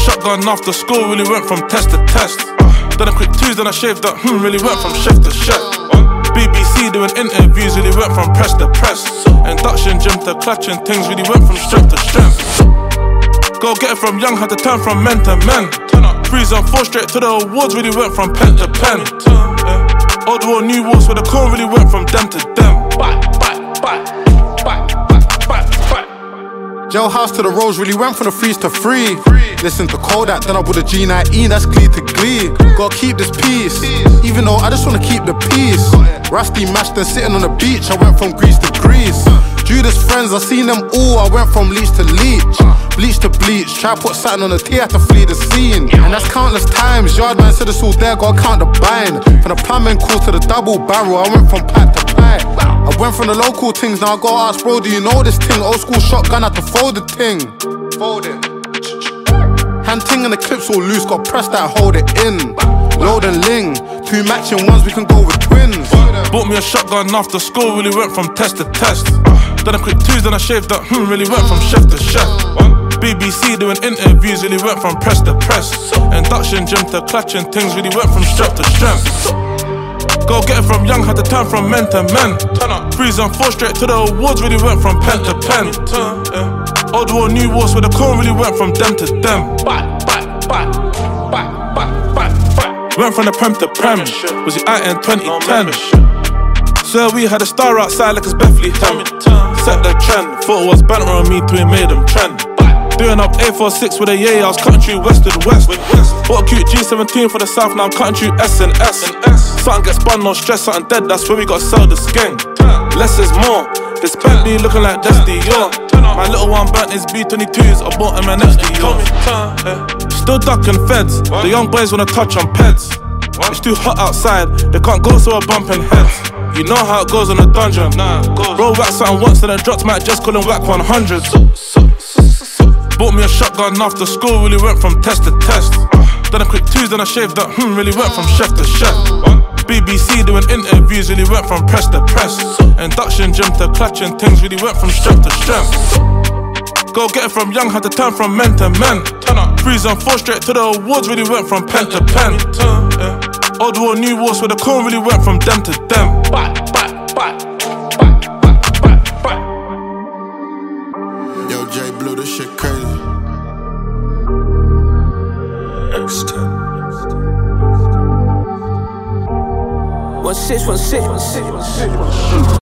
shotgun after school, really went from test to test. Done a quick twos, then I shaved up, really went from chef to chef. BBC doing interviews, really went from press to press. Induction gym to clutching things, really went from strength to strength. Go get it from young, had to turn from men to men. 3s and 4 straight to the awards, really went from pen to pen. Old war, new wars, where the corn really went from them to them. Jailhouse to the roads, really went from the 3s to 3. Listen to Kodak, then I bought a G19, that's glee to glee. Gotta keep this peace, even though I just wanna keep the peace. Rusty mashed and sitting on the beach, I went from Greece to Greece. Judas friends, I seen them all, I went from leech to leech. Bleach to bleach, try put something on the tea, had to flee the scene. And that's countless times, Yardman said it's all there, gotta count the bind. From the plumbing calls to the double barrel, I went from pipe to pipe. I went from the local things, now I gotta ask bro, do you know this thing? Old school shotgun, had to fold the thing. Fold it. Hand ting and the clips all loose, got press that, hold it in. Load and ling, 2 matching ones, we can go with twins. Bought me a shotgun after school, really went from test to test. Done a quick twos, then I shaved up, really went from chef to chef. BBC doing interviews, really went from press to press. Induction gym to clutching things, really went from strength to strength. Go get it from young, had to turn from men to men. 3s and 4 straight to the awards, really went from pen to pen. Old war, new wars, where the corn really went from them to them. Went from the prem to prem, was it out in 2010? So we had a star outside like it's Bethlehem. Set the trend, thought it was banter on me till we made them trend. Doing up A46 with a yay, I was cutting through west to the west. Bought a cute G17 for the south, now I'm cutting through S and S. Something gets spun, no stress, something dead, that's where we gotta sell the skeng. Less is more, this Bentley looking like Dusty, yo. My little one burnt his B22s, I bought him an XD, yo. Still ducking feds, the young boys wanna touch on pets. It's too hot outside, they can't go so we're bumping heads. You know how it goes in a dungeon. Bro whack something once and then drops, might just call him whack 100. Bought me a shotgun after school, really went from test to test. Done a quick twos, then I shaved up, really went from chef to chef. BBC doing interviews, really went from press to press. Induction gym to clutching things, really went from strength to strength. Go get it from young, had to turn from men to men. 3s and 4 straight to the awards, really went from pen to pen. Old war, new wars, where the corn really went from them to them. Yo, J Blue, this shit crazy. X10. 16, 16, 16.